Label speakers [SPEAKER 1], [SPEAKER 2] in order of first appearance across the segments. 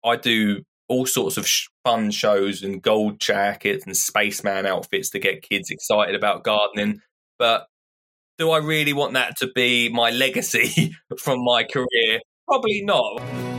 [SPEAKER 1] I do all sorts of fun shows and gold jackets and spaceman outfits to get kids excited about gardening. But do I really want that to be my legacy from my career? Probably not.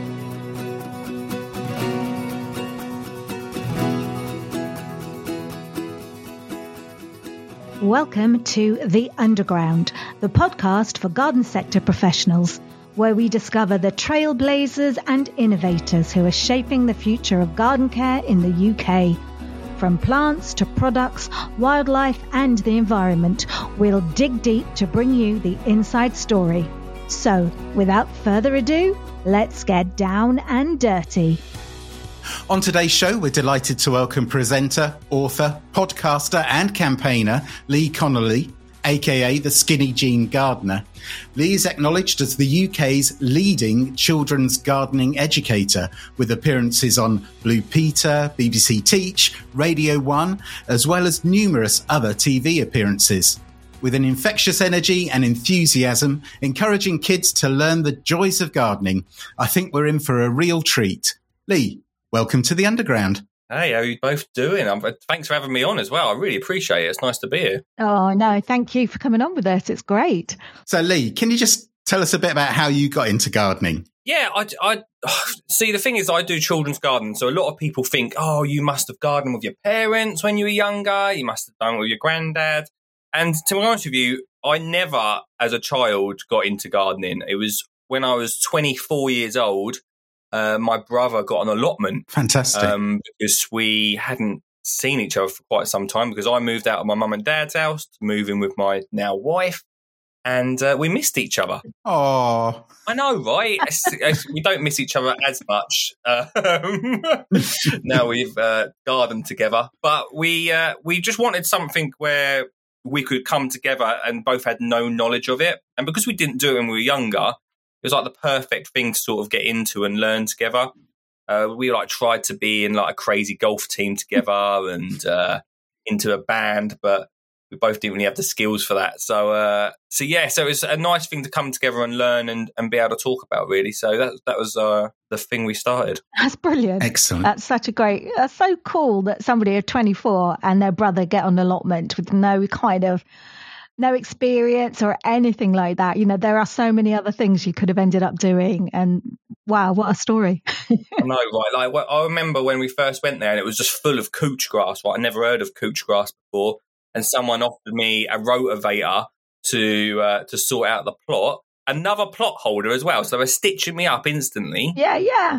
[SPEAKER 2] Welcome to The Underground, the podcast for garden sector professionals, where we discover the trailblazers and innovators who are shaping the future of garden care in the UK. From plants to products, wildlife and the environment, we'll dig deep to bring you the inside story. So, without further ado, let's get down and dirty.
[SPEAKER 3] On today's show, we're delighted to welcome presenter, author, podcaster and campaigner Lee Connolly, aka the Skinny Jean Gardener. Lee is acknowledged as the UK's leading children's gardening educator, with appearances on Blue Peter, BBC Teach, Radio 1, as well as numerous other TV appearances. With an infectious energy and enthusiasm, encouraging kids to learn the joys of gardening, I think we're in for a real treat. Lee, welcome to The Underground.
[SPEAKER 1] Hey, how are you both doing? Thanks for having me on as well. I really appreciate it. It's nice to be here.
[SPEAKER 2] Oh, no, thank you for coming on with us. It's great.
[SPEAKER 3] So, Lee, can you just tell us a bit about how you got into gardening?
[SPEAKER 1] Yeah, I see, the thing is, I do children's gardening. So a lot of people think, oh, you must have gardened with your parents when you were younger. You must have done it with your granddad. And to be honest with you, I never, as a child, got into gardening. It was when I was 24 years old. My brother got an allotment.
[SPEAKER 3] Fantastic.
[SPEAKER 1] Because we hadn't seen each other for quite some time, because I moved out of my mum and dad's house to move in with my now wife, and we missed each other.
[SPEAKER 3] Oh,
[SPEAKER 1] I know, right? We don't miss each other as much now we've gardened together, but we just wanted something where we could come together and both had no knowledge of it. And because we didn't do it when we were younger, it was like the perfect thing to sort of get into and learn together. We tried to be in like a crazy golf team together and into a band, but we both didn't really have the skills for that. So it was a nice thing to come together and learn and be able to talk about, really. So that was the thing we started.
[SPEAKER 2] That's brilliant.
[SPEAKER 3] Excellent.
[SPEAKER 2] That's so cool that somebody of 24 and their brother get on an allotment with no experience or anything like that. You know, there are so many other things you could have ended up doing. And wow, what a story.
[SPEAKER 1] I know, right? Like, I remember when we first went there and it was just full of couch grass. Right? I never heard of couch grass before. And someone offered me a rotavator to sort out the plot. Another plot holder as well. So they were stitching me up instantly.
[SPEAKER 2] Yeah.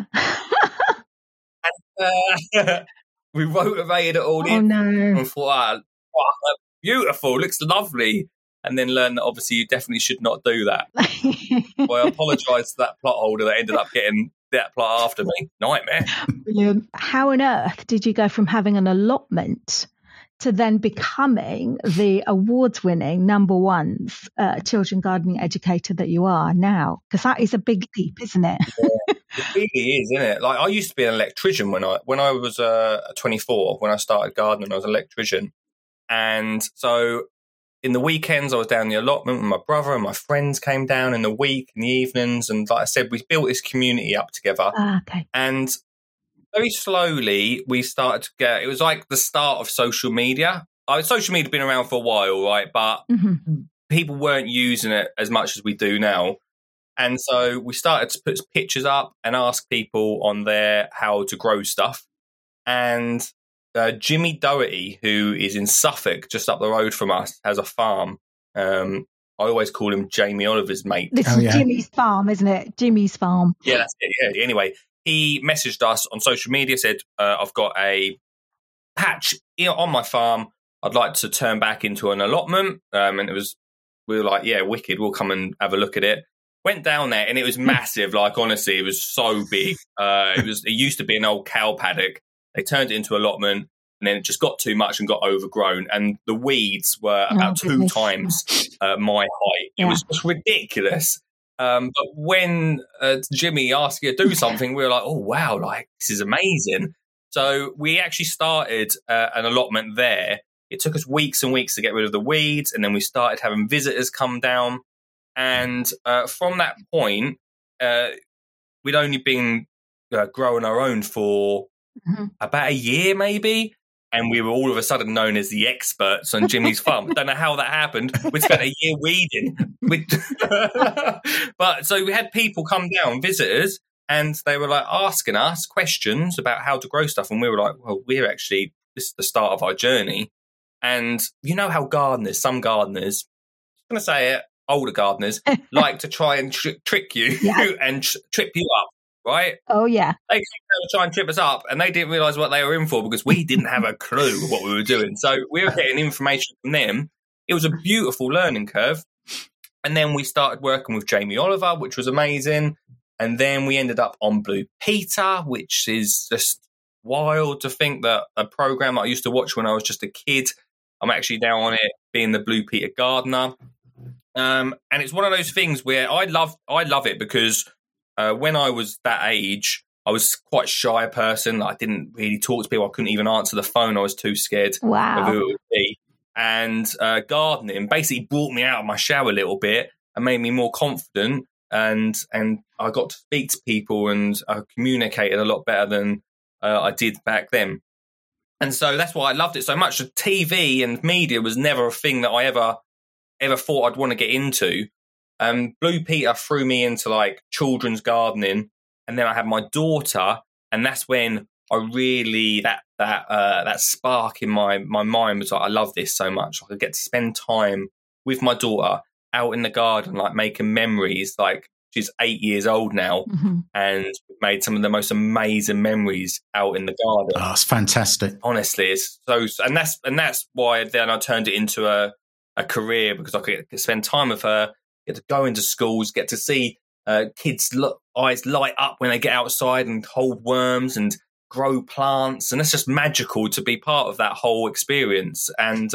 [SPEAKER 1] And we rotavated it all in.
[SPEAKER 2] Oh, no.
[SPEAKER 1] And thought, wow, beautiful, looks lovely. And then learned that obviously you definitely should not do that. Well, I apologise to that plot holder that ended up getting that plot after me. Nightmare.
[SPEAKER 2] Brilliant. How on earth did you go from having an allotment to then becoming the awards-winning #1 children gardening educator that you are now? Because that is a big leap, isn't it?
[SPEAKER 1] Yeah, it really is, isn't it? Like, I used to be an electrician when I was 24. When I started gardening, I was an electrician. And so in the weekends, I was down the allotment with my brother, and my friends came down in the week, in the evenings. And like I said, we built this community up together.
[SPEAKER 2] Okay.
[SPEAKER 1] And very slowly, we started to get, it was like the start of social media. Social media had been around for a while, right? But people weren't using it as much as we do now. And so we started to put pictures up and ask people on there how to grow stuff. And Jimmy Doherty, who is in Suffolk, just up the road from us, has a farm. I always call him Jamie Oliver's mate.
[SPEAKER 2] This is Jimmy's farm, isn't it? Jimmy's farm.
[SPEAKER 1] Yeah, that's it. Yeah. Anyway, he messaged us on social media, said, I've got a patch on my farm I'd like to turn back into an allotment. And we were like, yeah, wicked. We'll come and have a look at it. Went down there and it was massive. Like, honestly, it was so big. It used to be an old cow paddock. They turned it into an allotment, and then it just got too much and got overgrown. And the weeds were about 2 times my height. It was just ridiculous. But when Jimmy asked you to do something, we were like, oh, wow, like, this is amazing. So we actually started an allotment there. It took us weeks and weeks to get rid of the weeds, and then we started having visitors come down. And from that point, we'd only been growing our own for about a year, maybe. And we were all of a sudden known as the experts on Jimmy's farm. I don't know how that happened. We spent a year weeding. But so we had people come down, visitors, and they were like asking us questions about how to grow stuff. And we were like, well, this is the start of our journey. And you know how some gardeners, I'm going to say it, older gardeners, like to try and trick you and trip you up. Right?
[SPEAKER 2] Oh, yeah.
[SPEAKER 1] They came down to try and trip us up, and they didn't realise what they were in for because we didn't have a clue what we were doing. So we were getting information from them. It was a beautiful learning curve. And then we started working with Jamie Oliver, which was amazing. And then we ended up on Blue Peter, which is just wild to think that a program that I used to watch when I was just a kid, I'm actually now on it being the Blue Peter gardener. And it's one of those things where I love it because when I was that age, I was quite a shy person. I didn't really talk to people. I couldn't even answer the phone. I was too scared of who it would be. And gardening basically brought me out of my shell a little bit and made me more confident. And I got to speak to people and I communicated a lot better than I did back then. And so that's why I loved it so much. The TV and media was never a thing that I ever thought I'd want to get into. Blue Peter threw me into like children's gardening, and then I had my daughter, and that's when I really that spark in my mind was like, I love this so much. I could get to spend time with my daughter out in the garden, like making memories. Like she's 8 years old now, and we've made some of the most amazing memories out in the garden.
[SPEAKER 3] Oh, it's fantastic.
[SPEAKER 1] Honestly, it's so, and that's why then I turned it into a career, because I could spend time with her. Get to go into schools, get to see kids' eyes light up when they get outside and hold worms and grow plants, and it's just magical to be part of that whole experience. And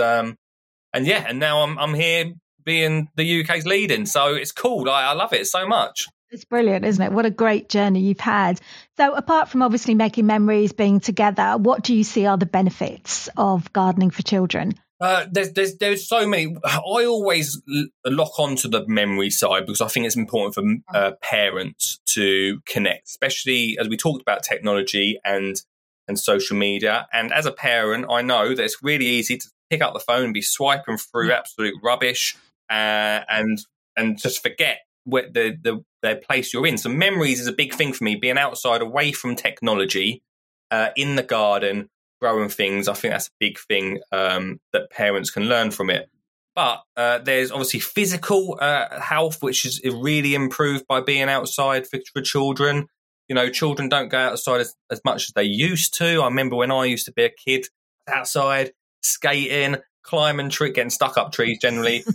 [SPEAKER 1] now I'm here being the UK's leading, so it's cool. I love it so much.
[SPEAKER 2] It's brilliant, isn't it? What a great journey you've had. So apart from obviously making memories, being together, what do you see are the benefits of gardening for children?
[SPEAKER 1] There's so many. I always lock onto the memory side because I think it's important for parents to connect, especially as we talked about technology and social media. And as a parent, I know that it's really easy to pick up the phone and be swiping through absolute rubbish and just forget where the place you're in. So memories is a big thing for me. Being outside, away from technology, in the garden, growing things, I think that's a big thing that parents can learn from it. But there's obviously physical health, which is really improved by being outside for children. You know, children don't go outside as much as they used to. I remember when I used to be a kid, outside, skating, climbing, getting stuck up trees generally.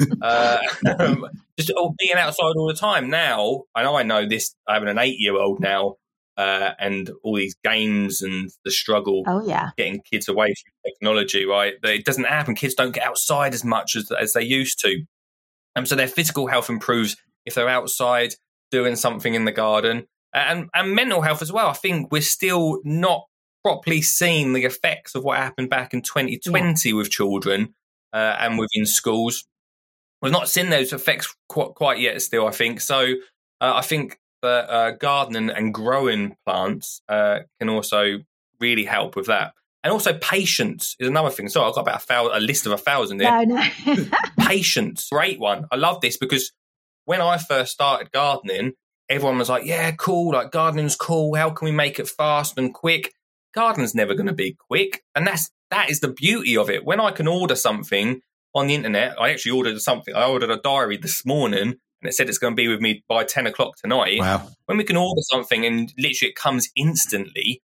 [SPEAKER 1] Just being outside all the time. Now, and I know this, having an 8-year-old now, and all these games and the struggle getting kids away from technology, right? But it doesn't happen. Kids don't get outside as much as they used to. So their physical health improves if they're outside doing something in the garden. And mental health as well. I think we're still not properly seeing the effects of what happened back in 2020 with children and within schools. We've not seen those effects quite yet still, I think. So I think that gardening and growing plants can also really help with that. And also patience is another thing. So I've got about a list of 1,000 there.
[SPEAKER 2] No.
[SPEAKER 1] Patience, great one. I love this because when I first started gardening, everyone was like, yeah, cool, like gardening's cool. How can we make it fast and quick? Gardening's never going to be quick. And that is the beauty of it. When I can order something on the internet, I actually ordered something. I ordered a diary this morning and it said it's going to be with me by 10 o'clock tonight.
[SPEAKER 3] Wow.
[SPEAKER 1] When we can order something and literally it comes instantly,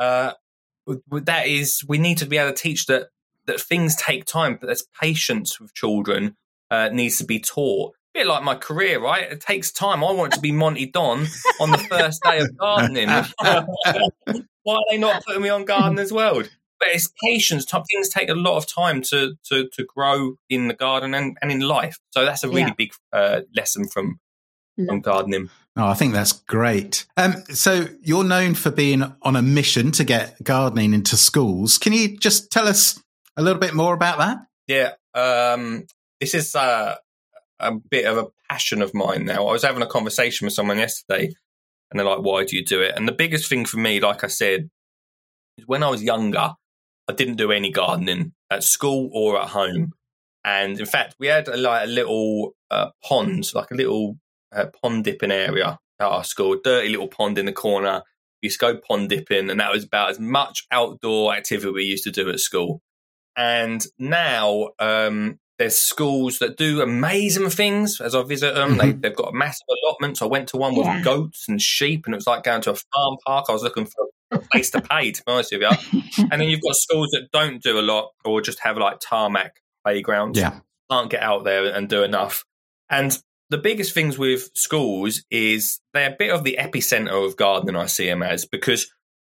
[SPEAKER 1] we need to be able to teach that things take time, but there's patience with children needs to be taught. A bit like my career, right? It takes time. I want to be Monty Don on the first day of gardening. Why are they not putting me on Gardener's World? But it's patience. Things take a lot of time to grow in the garden and in life. So that's a really big lesson from gardening.
[SPEAKER 3] Oh, I think that's great. So you're known for being on a mission to get gardening into schools. Can you just tell us a little bit more about that?
[SPEAKER 1] Yeah, this is a bit of a passion of mine now. I was having a conversation with someone yesterday And they're like, why do you do it? And the biggest thing for me, like I said, is when I was younger, I didn't do any gardening at school or at home. And in fact, we had a little pond, like a little pond dipping area at our school, a dirty little pond in the corner. We used to go pond dipping, and that was about as much outdoor activity we used to do at school. And now there's schools that do amazing things as I visit them. They've got a massive allotment. So I went to one with goats and sheep, and it was like going to a farm park. I was looking for a place to pay, to be honest with you. And then you've got schools that don't do a lot or just have like tarmac playgrounds.
[SPEAKER 3] Yeah.
[SPEAKER 1] Can't get out there and do enough. And the biggest things with schools is they're a bit of the epicenter of gardening, I see them as, because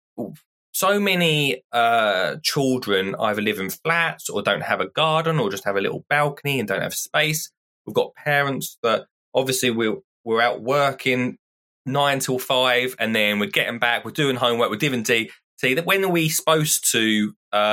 [SPEAKER 1] so many children either live in flats or don't have a garden or just have a little balcony and don't have space. We've got parents that obviously we're out working 9 till 5, and then we're getting back, we're doing homework, we're doing tea. That when are we supposed to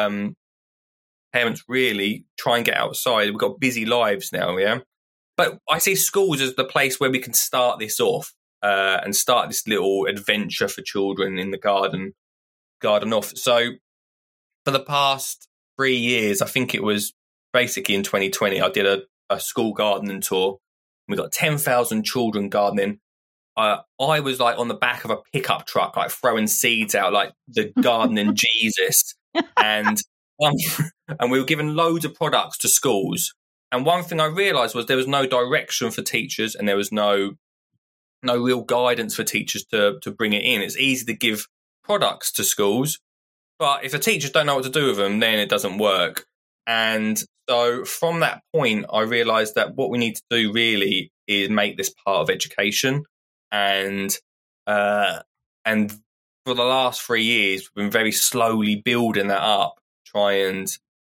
[SPEAKER 1] parents really try and get outside? We've got busy lives now, yeah. But I see schools as the place where we can start this off and start this little adventure for children in the garden off. So for the past 3 years, I think it was basically in 2020, I did a school gardening tour. We got 10,000 children gardening. I was like on the back of a pickup truck, like throwing seeds out, like the gardening Jesus. And we were giving loads of products to schools. And one thing I realised was there was no direction for teachers, and there was no real guidance for teachers to bring it in. It's easy to give products to schools, but if the teachers don't know what to do with them, then it doesn't work. And so from that point, I realised that what we need to do really is make this part of education. And for the last 3 years, we've been very slowly building that up, try and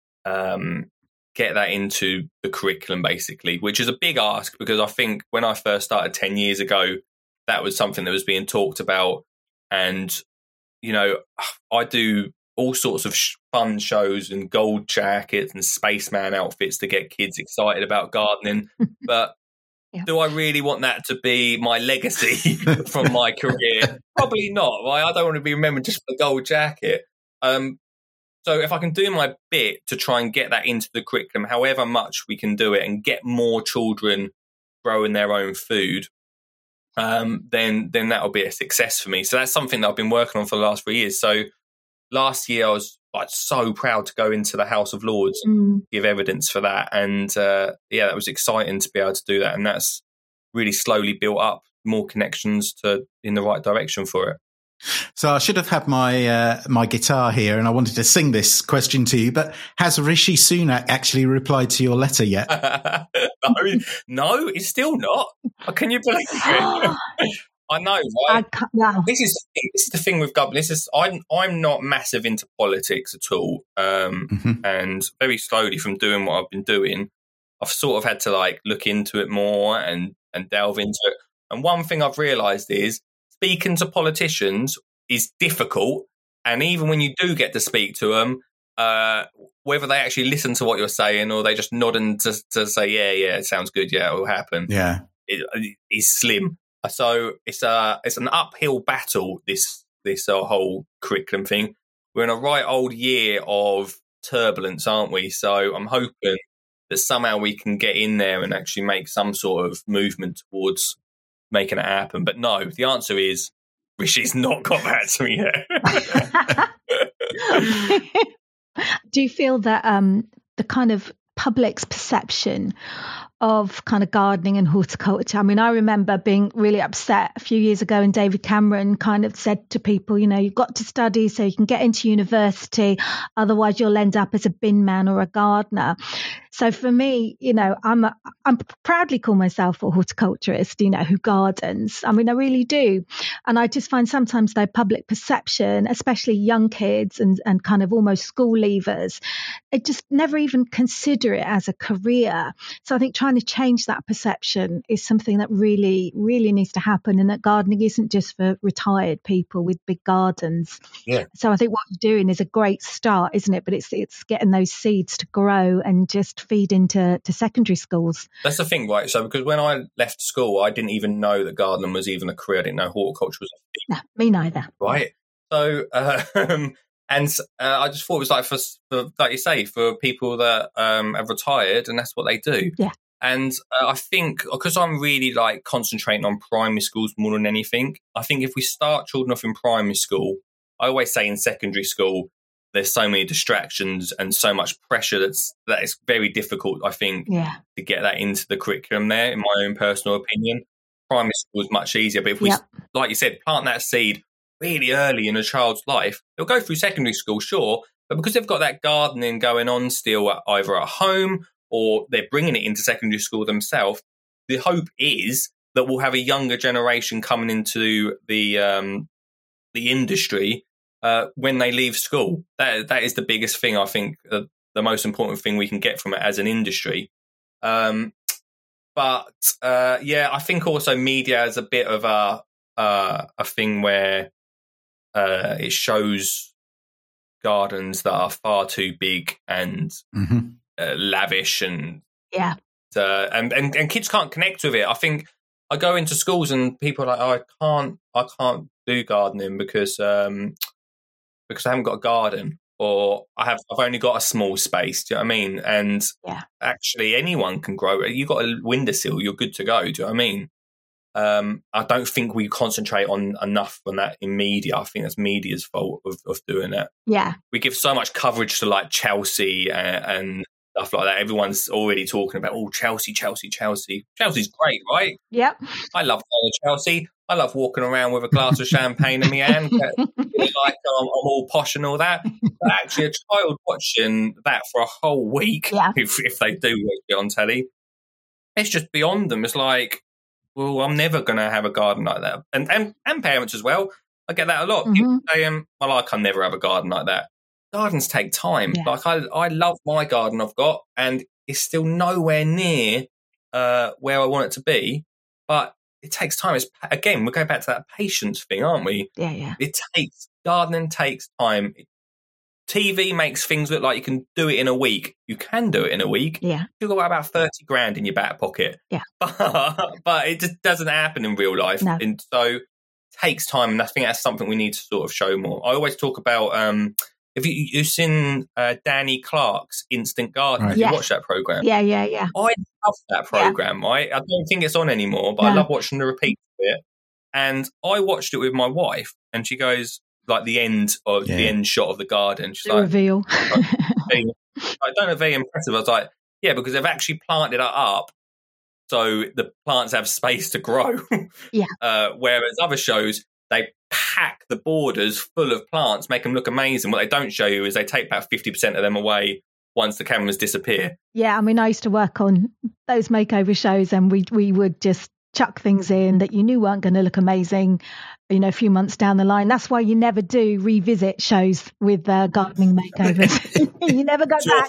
[SPEAKER 1] get that into the curriculum, basically, which is a big ask, because I think when I first started 10 years ago, that was something that was being talked about. And, you know, I do all sorts of fun shows and gold jackets and spaceman outfits to get kids excited about gardening. But do I really want that to be my legacy from my career? Probably not, right? I don't want to be remembered just for the gold jacket. So if I can do my bit to try and get that into the curriculum, however much we can do it, and get more children growing their own food, then that'll be a success for me. So that's something that I've been working on for the last 3 years. So last year I was like so proud to go into the House of Lords, give evidence for that. And that was exciting to be able to do that. And that's really slowly built up more connections in the right direction for it.
[SPEAKER 3] So I should have had my guitar here, and I wanted to sing this question to you, but has Rishi Sunak actually replied to your letter yet?
[SPEAKER 1] No, it's still not. Can you believe it? I know, right? This is the thing with government. I'm not massive into politics at all, and very slowly from doing what I've been doing, I've sort of had to like look into it more and delve into it. And one thing I've realised is speaking to politicians is difficult, and even when you do get to speak to them, whether they actually listen to what you're saying or they just nod and to say, yeah, it sounds good, yeah, it will happen.
[SPEAKER 3] Yeah,
[SPEAKER 1] it is slim. So it's an uphill battle, this whole curriculum thing. We're in a right old year of turbulence, aren't we? So I'm hoping that somehow we can get in there and actually make some sort of movement towards making it happen. But no, the answer is Rishi's not got back to me yet.
[SPEAKER 2] Do you feel that the kind of public's perception of kind of gardening and horticulture? I mean, I remember being really upset a few years ago, and David Cameron kind of said to people, you know, you've got to study so you can get into university, otherwise you'll end up as a bin man or a gardener. So for me, you know, I'm proudly call myself a horticulturist, you know, who gardens. I mean, I really do. And I just find sometimes though public perception, especially young kids and kind of almost school leavers, it just never even consider it as a career. So I think trying trying to change that perception is something that really, really needs to happen, and that gardening isn't just for retired people with big gardens.
[SPEAKER 1] Yeah.
[SPEAKER 2] So I think what you're doing is a great start, isn't it? But it's getting those seeds to grow and just feed into secondary schools.
[SPEAKER 1] That's the thing, right? So because when I left school, I didn't even know that gardening was even a career. I didn't know horticulture was a thing.
[SPEAKER 2] No, me neither.
[SPEAKER 1] Right. So, and I just thought it was like for like you say, for people that have retired, and that's what they do.
[SPEAKER 2] Yeah.
[SPEAKER 1] And I think because I'm really like concentrating on primary schools more than anything, I think if we start children off in primary school, I always say in secondary school, there's so many distractions and so much pressure that it's very difficult, I think, to get that into the curriculum there, in my own personal opinion. Primary school is much easier. But if we, like you said, plant that seed really early in a child's life, they'll go through secondary school, sure, but because they've got that gardening going on still either at home or they're bringing it into secondary school themselves, the hope is that we'll have a younger generation coming into the industry when they leave school. That is the biggest thing, I think, the most important thing we can get from it as an industry. I think also media is a bit of a thing where it shows gardens that are far too big and lavish, and and kids can't connect with it. I think I go into schools and people are like, oh, I can't do gardening because I haven't got a garden, or I've only got a small space. Do you know what I mean? And actually, anyone can grow it. You got a windowsill, you're good to go. Do you know what I mean? I don't think we concentrate on enough on that in media. I think that's media's fault of doing it. Yeah, we give so much coverage to like Chelsea and stuff like that. Everyone's already talking about Chelsea. Chelsea's great, right? Yep. I love Chelsea. I love walking around with a glass of champagne in my hand, like I'm all posh and all that. But actually, a child watching that for a whole week, if they do watch it on telly, it's just beyond them. It's like, well, I'm never going to have a garden like that. And parents as well. I get that a lot. People say, well, I can never have a garden like that. Gardens take time. Yeah. Like I love my garden I've got, and it's still nowhere near where I want it to be. But it takes time. It's, again, we're going back to that patience thing, aren't we? Yeah. Gardening takes time. TV makes things look like you can do it in a week. You can do it in a week. Yeah. You've got about 30 grand in your back pocket. Yeah. But it just doesn't happen in real life. No. And so it takes time. And I think that's something we need to sort of show more. I always talk about, have you've seen Danny Clark's Instant Garden? Right. Have you watched that program? Yeah. I love that program, right? I don't think it's on anymore, but I love watching the repeats of it. And I watched it with my wife, and she goes, like the end shot of the garden. She's like, reveal. I don't know, very impressive. I was like, yeah, because they've actually planted it up so the plants have space to grow. Yeah. Whereas other shows, they pack the borders full of plants, make them look amazing. What they don't show you is they take about 50% of them away once the cameras disappear. Yeah, I mean, I used to work on those makeover shows, and we would just chuck things in that you knew weren't going to look amazing, a few months down the line. That's why you never do revisit shows with gardening makeovers. You never go back.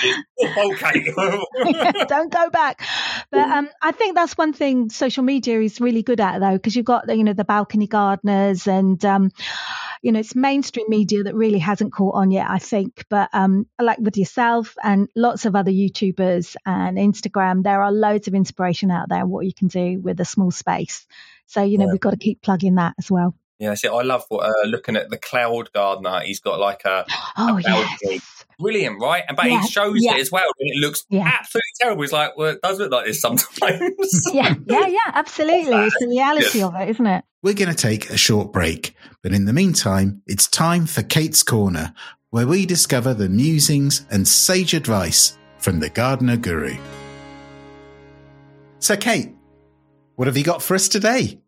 [SPEAKER 1] Okay. Don't go back. But I think that's one thing social media is really good at, though, because you've got the balcony gardeners, and it's mainstream media that really hasn't caught on yet, I think. But like with yourself and lots of other YouTubers and Instagram, there are loads of inspiration out there what you can do with a small space. So, we've got to keep plugging that as well. Yeah, see, I love looking at the Cloud Gardener. He's got like a balcony. Brilliant, right? But he shows it as well, and it looks absolutely terrible. He's like, well, it does look like this sometimes. Yeah, absolutely. It's the reality of it, isn't it?
[SPEAKER 3] We're going to take a short break, but in the meantime, it's time for Kate's Corner, where we discover the musings and sage advice from the Gardener Guru. So, Kate, what have you got for us today?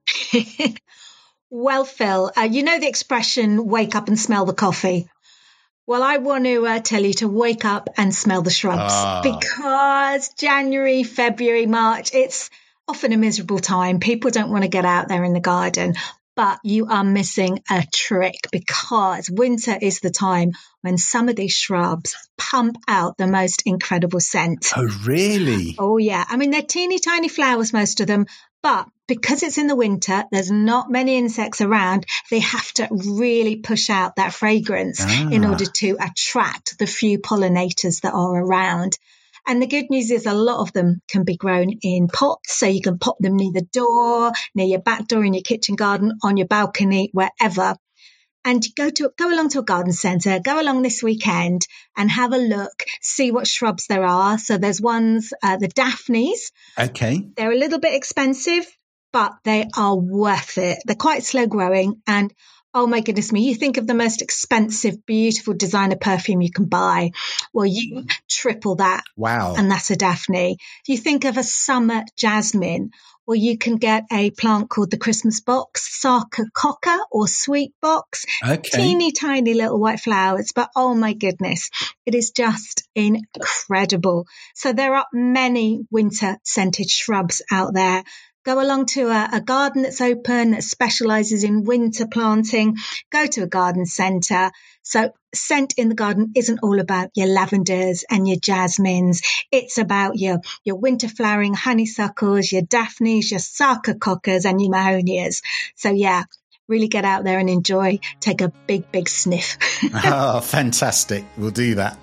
[SPEAKER 2] Well, Phil, you know the expression, wake up and smell the coffee. Well, I want to tell you to wake up and smell the shrubs, because January, February, March, it's often a miserable time. People don't want to get out there in the garden. But you are missing a trick, because winter is the time when some of these shrubs pump out the most incredible scent.
[SPEAKER 3] Oh, really?
[SPEAKER 2] Oh, yeah. I mean, they're teeny tiny flowers, most of them, but because it's in the winter, there's not many insects around. They have to really push out that fragrance in order to attract the few pollinators that are around. And the good news is a lot of them can be grown in pots. So you can pop them near the door, near your back door, in your kitchen garden, on your balcony, wherever. And go along to a garden centre, go along this weekend and have a look, see what shrubs there are. So there's ones, the Daphnes.
[SPEAKER 3] Okay.
[SPEAKER 2] They're a little bit expensive, but they are worth it. They're quite slow growing. And oh my goodness me, you think of the most expensive, beautiful designer perfume you can buy. Well, you triple that.
[SPEAKER 3] Wow.
[SPEAKER 2] And that's a Daphne. You think of a summer jasmine, or you can get a plant called the Christmas box, Sarcococca or sweet box.
[SPEAKER 3] Okay.
[SPEAKER 2] Teeny tiny little white flowers, but oh my goodness, it is just incredible. So there are many winter scented shrubs out there. Go along to a garden that's open, that specialises in winter planting. Go to a garden centre. So scent in the garden isn't all about your lavenders and your jasmines. It's about your winter flowering honeysuckles, your daphnes, your sarcococcas and your mahonias. So yeah, really get out there and enjoy. Take a big, big sniff.
[SPEAKER 3] Oh, fantastic. We'll do that.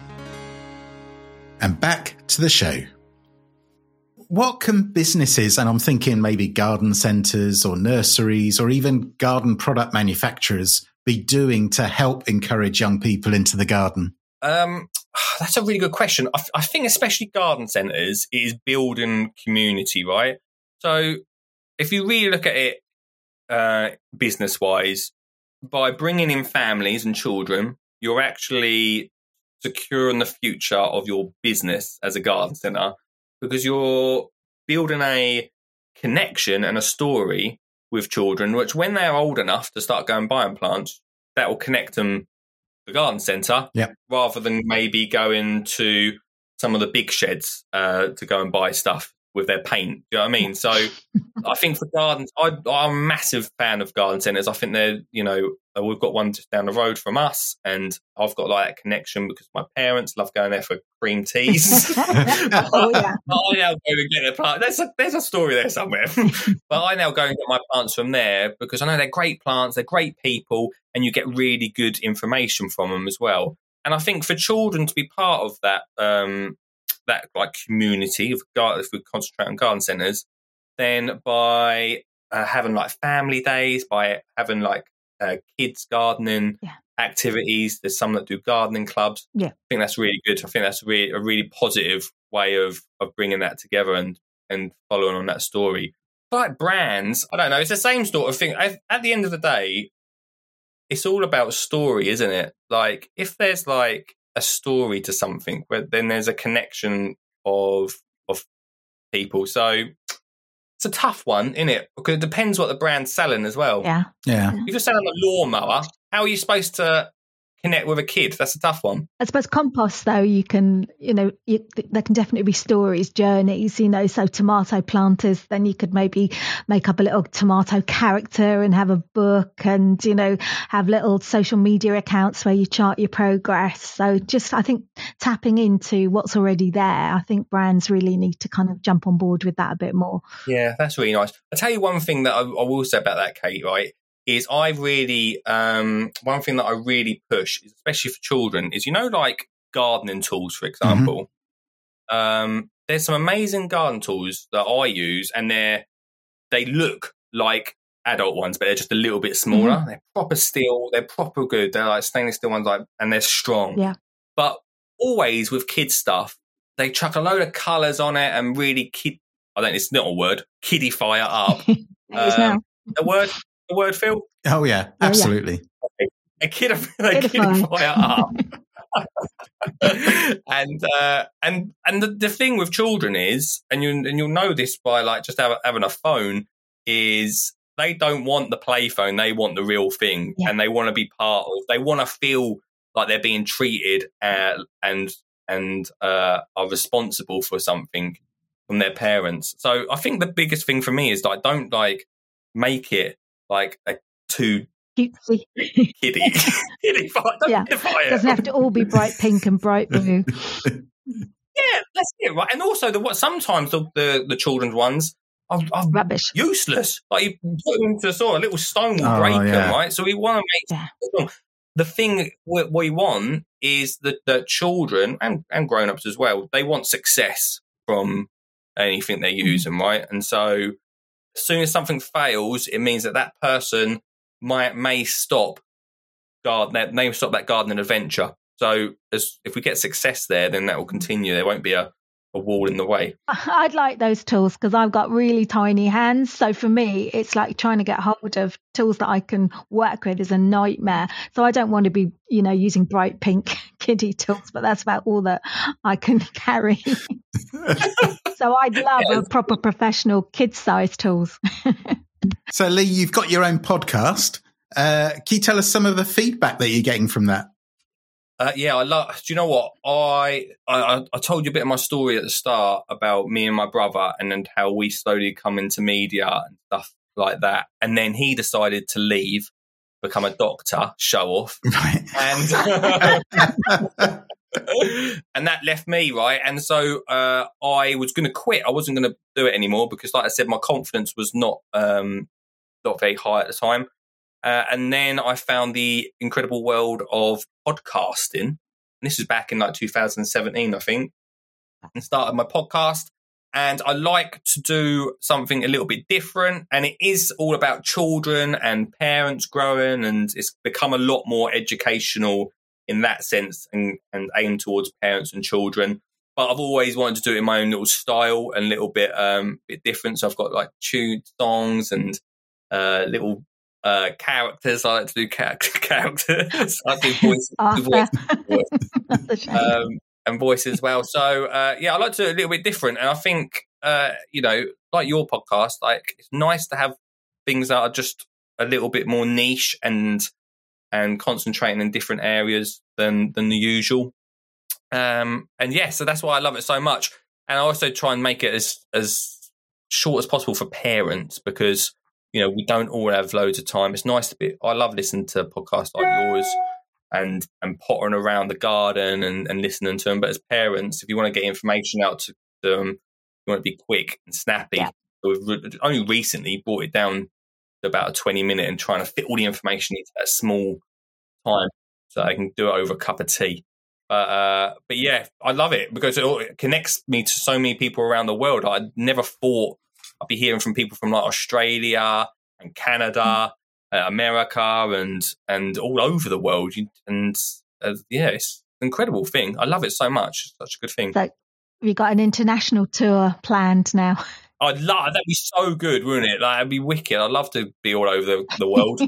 [SPEAKER 3] And back to the show. What can businesses, and I'm thinking maybe garden centres or nurseries or even garden product manufacturers, be doing to help encourage young people into the garden?
[SPEAKER 1] That's a really good question. I think especially garden centres, it is building community, right? So if you really look at it business-wise, by bringing in families and children, you're actually securing the future of your business as a garden centre, because you're building a connection and a story with children, which when they're old enough to start going buying plants, that will connect them to the garden centre, rather than maybe going to some of the big sheds to go and buy stuff with their paint. Do you know what I mean? So I think for gardens, I'm a massive fan of garden centres. I think they're, we've got one just down the road from us, and I've got like that connection because my parents love going there for cream teas.
[SPEAKER 2] Oh, yeah.
[SPEAKER 1] I now go and get their plant. There's a story there somewhere. But I now go and get my plants from there because I know they're great plants, they're great people, and you get really good information from them as well. And I think for children to be part of that, that like community of if we concentrate on garden centres, then by having like family days, by having like kids gardening activities, there's some that do gardening clubs. I think that's really good. I think that's a really positive way of bringing that together and following on that story. But like brands, I don't know, it's the same sort of thing. At the end of the day, it's all about story, isn't it? Like if there's like a story to something, then there's a connection of people. So it's a tough one, isn't it? Because it depends what the brand's selling as well.
[SPEAKER 2] Yeah.
[SPEAKER 1] If you're selling a lawnmower, how are you supposed to connect with a kid? That's a tough one.
[SPEAKER 2] I suppose compost, though, you can, there can definitely be stories, journeys, so tomato planters, then you could maybe make up a little tomato character and have a book and, have little social media accounts where you chart your progress. So just, I think, tapping into what's already there, I think brands really need to kind of jump on board with that a bit more.
[SPEAKER 1] Yeah, that's really nice. I'll tell you one thing that I will say about that, Kate, right? Is I really, one thing that I really push, especially for children, is, like gardening tools, for example. There's some amazing garden tools that I use, and they look like adult ones, but they're just a little bit smaller. They're proper steel, they're proper good. They're like stainless steel ones, and they're strong. Yeah. But always with kids stuff, they chuck a load of colours on it and really it's not a word, kiddify it up. The word, Phil?
[SPEAKER 3] Oh, yeah, absolutely.
[SPEAKER 1] Okay. A kidify it up. and the thing with children is, and you'll know this by like just having a phone, is they don't want the play phone, they want the real thing, and they want to be they want to feel like they're being treated and are responsible for something from their parents. So I think the biggest thing for me is like, don't like make it like too
[SPEAKER 2] Cutesy.
[SPEAKER 1] kiddified.
[SPEAKER 2] Yeah. Doesn't have to all be bright pink and bright blue.
[SPEAKER 1] Yeah, that's it, right? And also, sometimes the children's ones are
[SPEAKER 2] Rubbish.
[SPEAKER 1] useless. Like you put them into a little stone will break them, right? So we want to make the thing we want is that children and grown-ups as well, they want success from anything they're using, right? And so as soon as something fails, it means that person may stop that gardening adventure. So if we get success there, then that will continue. There won't be a wall in the way.
[SPEAKER 2] I'd like those tools because I've got really tiny hands. So for me, it's like trying to get hold of tools that I can work with is a nightmare. So I don't want to be, using bright pink kiddie tools, but that's about all that I can carry. So I'd love a proper professional kid-sized tools.
[SPEAKER 3] So Lee, you've got your own podcast. Can you tell us some of the feedback that you're getting from that?
[SPEAKER 1] Yeah, I love. Do you know what I told you a bit of my story at the start about me and my brother, and then how we slowly come into media and stuff like that. And then he decided to leave, become a doctor, show off,
[SPEAKER 3] right.
[SPEAKER 1] And that left me, right. And so I was going to quit. I wasn't going to do it anymore because, like I said, my confidence was not very high at the time. And then I found the incredible world of podcasting. And this was back in 2017, I think, and started my podcast. And I like to do something a little bit different. And it is all about children and parents growing. And it's become a lot more educational in that sense and aimed towards parents and children. But I've always wanted to do it in my own little style and a little bit different. So I've got tuned songs and little characters. I like to do characters. I do voices, and voices as well. So I like to do it a little bit different. And I think like your podcast, it's nice to have things that are just a little bit more niche and concentrating in different areas than the usual. So that's why I love it so much. And I also try and make it as short as possible for parents because we don't all have loads of time. It's nice to be. I love listening to podcasts like yours and pottering around the garden and listening to them. But as parents, if you want to get information out to them, you want to be quick and snappy. Yeah. We've only recently brought it down to about a 20-minute and trying to fit all the information into that small time so I can do it over a cup of tea. But yeah, I love it because it connects me to so many people around the world. I never thought I'd be hearing from people from Australia and Canada, America, and all over the world. And it's an incredible thing. I love it so much. It's such a good thing.
[SPEAKER 2] So you've got an international tour planned now.
[SPEAKER 1] That'd be so good, wouldn't it? That'd be wicked. I'd love to be all over the world.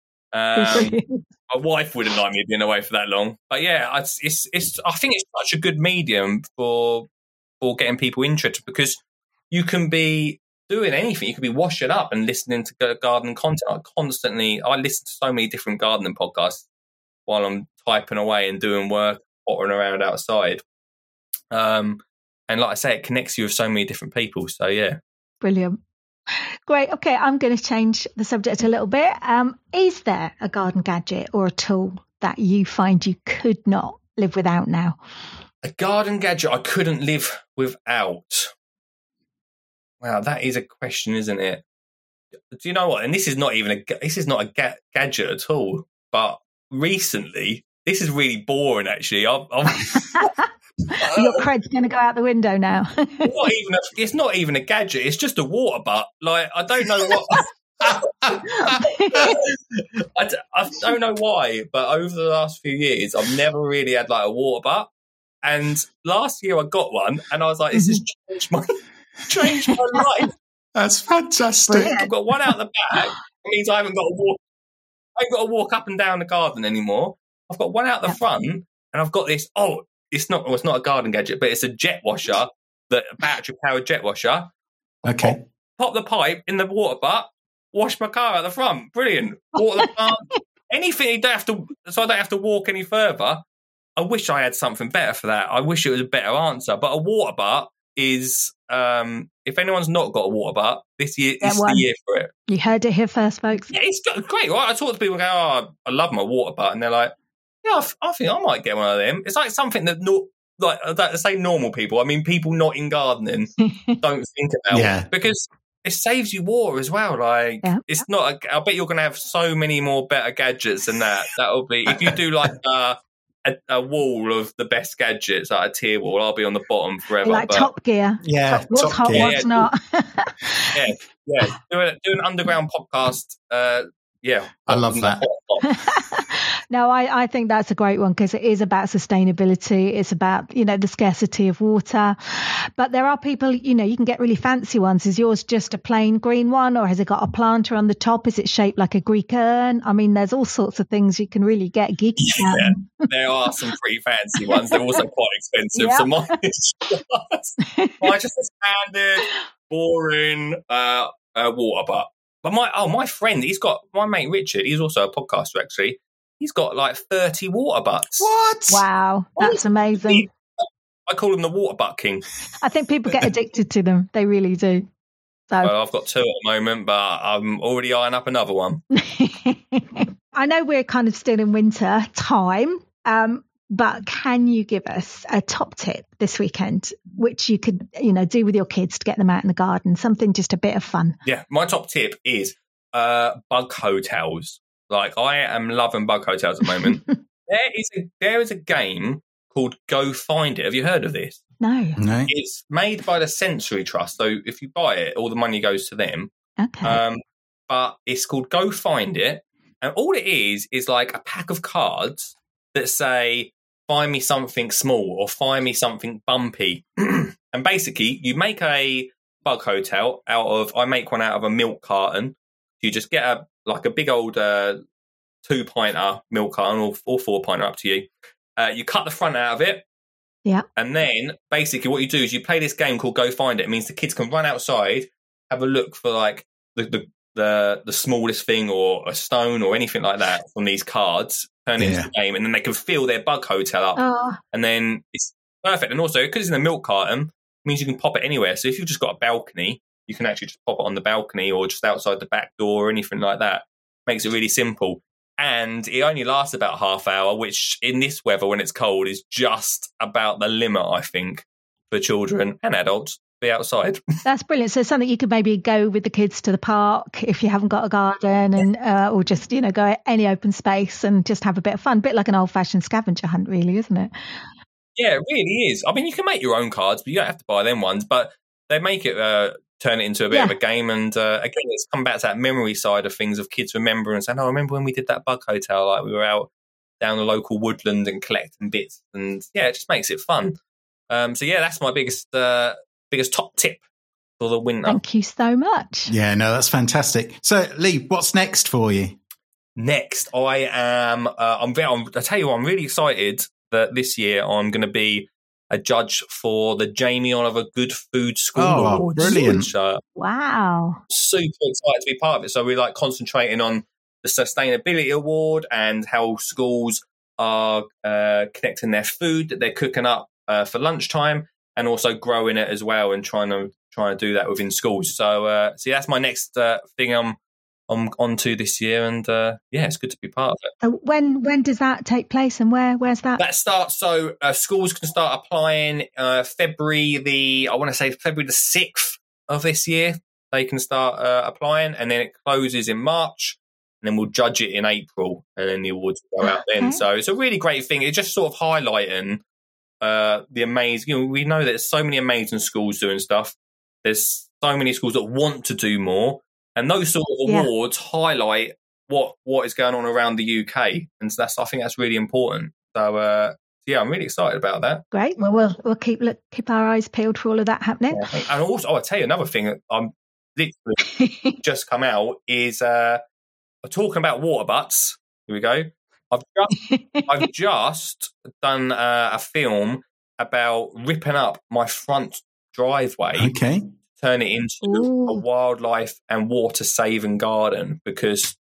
[SPEAKER 1] My wife wouldn't like me being away for that long. But yeah, I think it's such a good medium for getting people interested because you can be doing anything. You could be washing up and listening to gardening content. I listen to so many different gardening podcasts while I'm typing away and doing work, pottering around outside. And like I say, it connects you with so many different people. So yeah.
[SPEAKER 2] Brilliant. Great. Okay, I'm going to change the subject a little bit. Is there a garden gadget or a tool that you find you could not live without now?
[SPEAKER 1] A garden gadget I couldn't live without. Wow, that is a question, isn't it? Do you know what? And this is not a gadget at all. But recently, this is really boring. Actually,
[SPEAKER 2] your cred's going to go out the window now.
[SPEAKER 1] It's not even a gadget. It's just a water butt. I don't know what. I don't know why, but over the last few years, I've never really had a water butt. And last year I got one, and I was like, "This has changed my life."
[SPEAKER 3] That's fantastic.
[SPEAKER 1] I've got one out the back. It means I haven't got to walk up and down the garden anymore. I've got one out the front, and I've got this. It's not a garden gadget, but it's a jet washer, a battery-powered jet washer.
[SPEAKER 3] Okay.
[SPEAKER 1] Pop the pipe in the water butt, wash my car out the front. Brilliant. Water the plant. Anything so I don't have to walk any further. I wish I had something better for that. I wish it was a better answer. But a water butt is if anyone's not got a water butt, this year is the year for it.
[SPEAKER 2] You heard it here first, folks.
[SPEAKER 1] Yeah, it's great, right? I talk to people and go, "Oh, I love my water butt," and they're like, "Yeah, I think I might get one of them." It's like something that that say normal people. I mean, people not in gardening don't think about because it saves you water as well. Like it's not. I bet you're going to have so many more better gadgets than that. That'll be if you do like a wall of the best gadgets, like a tier wall. I'll be on the bottom forever.
[SPEAKER 2] Like Top Gear.
[SPEAKER 3] Yeah,
[SPEAKER 2] what's hot, what's not.
[SPEAKER 1] Yeah. Do an underground podcast.
[SPEAKER 3] I love that.
[SPEAKER 2] No, I think that's a great one because it is about sustainability. It's about, the scarcity of water. But there are people, you can get really fancy ones. Is yours just a plain green one, or has it got a planter on the top? Is it shaped like a Greek urn? I mean, there's all sorts of things you can really get geeky
[SPEAKER 1] at. There are some pretty fancy ones. They're also quite expensive. So mine is just a standard, boring water butt. But my friend, my mate Richard, he's also a podcaster actually. He's got like 30 water butts.
[SPEAKER 3] What?
[SPEAKER 2] Wow, that's amazing.
[SPEAKER 1] I call him the water butt king.
[SPEAKER 2] I think people get addicted to them. They really do. So.
[SPEAKER 1] Well, I've got 2 at the moment, but I'm already eyeing up another one.
[SPEAKER 2] I know we're kind of still in winter time, but can you give us a top tip this weekend, which you could, do with your kids to get them out in the garden? Something just a bit of fun.
[SPEAKER 1] Yeah, my top tip is bug hotels. Like, I am loving bug hotels at the moment. There is a game called Go Find It. Have you heard of this?
[SPEAKER 2] No.
[SPEAKER 1] It's made by the Sensory Trust. So if you buy it, all the money goes to them.
[SPEAKER 2] Okay.
[SPEAKER 1] But it's called Go Find It. And all it is like a pack of cards that say, find me something small or find me something bumpy. And basically, you make a bug hotel I make one out of a milk carton. You just get a big old 2-pinter milk carton or 4-pinter, up to you. You cut the front out of it.
[SPEAKER 2] Yeah.
[SPEAKER 1] And then basically what you do is you play this game called Go Find It. It means the kids can run outside, have a look for like the smallest thing or a stone or anything like that from these cards, turn it into the game, and then they can fill their bug hotel up.
[SPEAKER 2] Oh.
[SPEAKER 1] And then it's perfect. And also, because it's in a milk carton, it means you can pop it anywhere. So if you've just got a balcony, you can actually just pop it on the balcony or just outside the back door or anything like that. Makes it really simple. And it only lasts about half hour, which in this weather when it's cold is just about the limit, I think, for children and adults to be outside.
[SPEAKER 2] That's brilliant. So something you could maybe go with the kids to the park if you haven't got a garden, and or just, go any open space and just have a bit of fun. A bit like an old-fashioned scavenger hunt, really, isn't it?
[SPEAKER 1] Yeah, it really is. I mean, you can make your own cards, but you don't have to buy them ones. But they make it turn it into a bit of a game. And again, it's come back to that memory side of things of kids remembering and saying, I remember when we did that bug hotel, like we were out down the local woodland and collecting bits. And it just makes it fun. So that's my biggest top tip for the winter.
[SPEAKER 2] Thank you so much.
[SPEAKER 3] Yeah, no, that's fantastic. So Lee, what's next for you?
[SPEAKER 1] Next, I am, I tell you what, I'm really excited that this year I'm going to be a judge for the Jamie Oliver Good Food School Awards.
[SPEAKER 3] Brilliant.
[SPEAKER 1] Which,
[SPEAKER 2] wow.
[SPEAKER 1] Super excited to be part of it. So we're concentrating on the Sustainability Award and how schools are connecting their food that they're cooking up for lunchtime, and also growing it as well and trying to do that within schools. So that's my next thing I'm on to this year, and it's good to be part of it.
[SPEAKER 2] So when does that take place, and where's that?
[SPEAKER 1] That starts, so schools can start applying February the 6th of this year. They can start applying, and then it closes in March, and then we'll judge it in April, and then the awards will go out then. So it's a really great thing. It's just sort of highlighting the amazing, we know that there's so many amazing schools doing stuff. There's so many schools that want to do more. And those sort of awards highlight what is going on around the UK, and so I think that's really important. So I'm really excited about that.
[SPEAKER 2] Great. Well, we'll keep our eyes peeled for all of that happening.
[SPEAKER 1] Yeah, and also, I'll tell you another thing that I'm literally just come out is talking about water butts. Here we go. I've just done a film about ripping up my front driveway.
[SPEAKER 3] Okay.
[SPEAKER 1] Turn it into a wildlife and water saving garden, because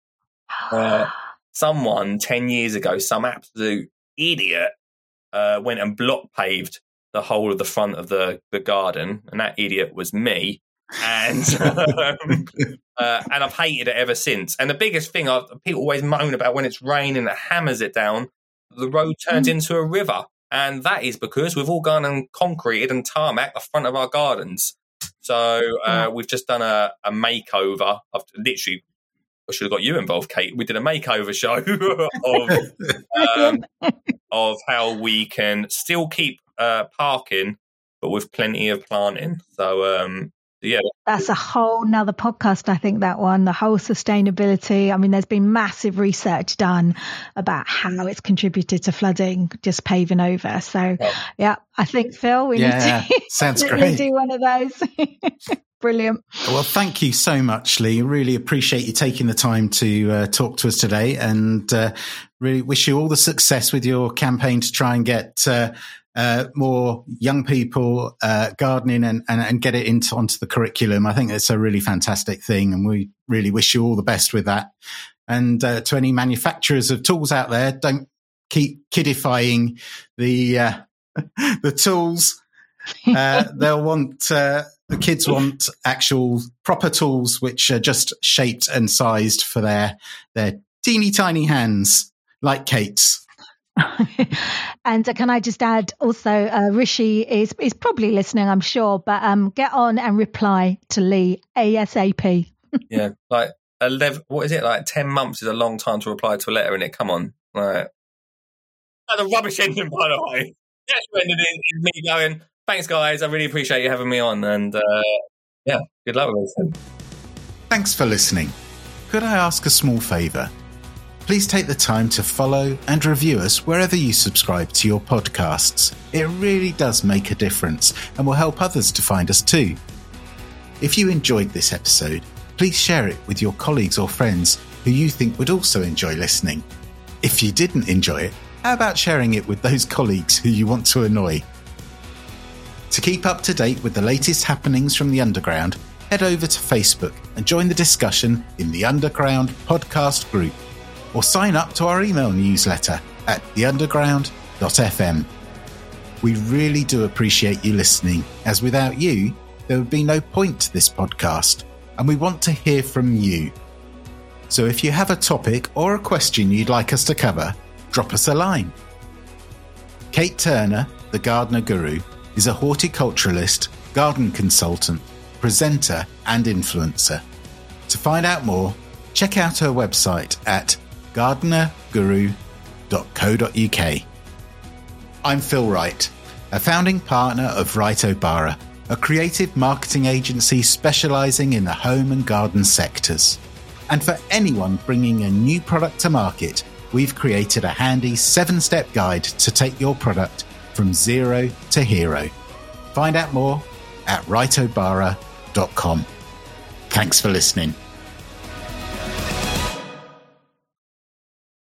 [SPEAKER 1] someone 10 years ago, some absolute idiot, went and block paved the whole of the front of the garden, and that idiot was me. And and I've hated it ever since. And the biggest thing, people always moan about when it's raining and it hammers it down, the road turns into a river. And that is because we've all gone and concreted and tarmac the front of our gardens. So we've just done a makeover. I should have got you involved, Kate. We did a makeover show of how we can still keep parking, but with plenty of planting. So, yeah.
[SPEAKER 2] That's a whole nother podcast, I think, that one, the whole sustainability. I mean, there's been massive research done about how it's contributed to flooding, just paving over. So, yeah, I think, Phil, we need to
[SPEAKER 3] sounds great.
[SPEAKER 2] Do one of those. Brilliant.
[SPEAKER 3] Well, thank you so much, Lee. Really appreciate you taking the time to talk to us today, and really wish you all the success with your campaign to try and get more young people gardening and get it onto the curriculum. I think it's a really fantastic thing, and we really wish you all the best with that. And to any manufacturers of tools out there, don't keep kidifying the tools. They'll want the kids want actual proper tools, which are just shaped and sized for their teeny tiny hands, like Kate's.
[SPEAKER 2] And can I just add also, Rishi is probably listening, I'm sure, but get on and reply to Lee ASAP.
[SPEAKER 1] Yeah, like 11. What is it? Like 10 months is a long time to reply to a letter, innit? Come on, right? The rubbish ending, by the way. The actual ending is me going, thanks, guys. I really appreciate you having me on, and yeah, good luck with it.
[SPEAKER 3] Thanks for listening. Could I ask a small favour? Please take the time to follow and review us wherever you subscribe to your podcasts. It really does make a difference and will help others to find us too. If you enjoyed this episode, please share it with your colleagues or friends who you think would also enjoy listening. If you didn't enjoy it, how about sharing it with those colleagues who you want to annoy? To keep up to date with the latest happenings from the Underground, head over to Facebook and join the discussion in the Underground podcast group, or sign up to our email newsletter at theunderground.fm. We really do appreciate you listening, as without you, there would be no point to this podcast, and we want to hear from you. So if you have a topic or a question you'd like us to cover, drop us a line. Kate Turner, the Gardener Guru, is a horticulturalist, garden consultant, presenter and influencer. To find out more, check out her website at gardenerguru.co.uk. I'm Phil Wright, a founding partner of Wright O'Bara, a creative marketing agency specialising in the home and garden sectors. And for anyone bringing a new product to market, we've created a handy 7-step guide to take your product from zero to hero. Find out more at wrightobara.com. Thanks for listening.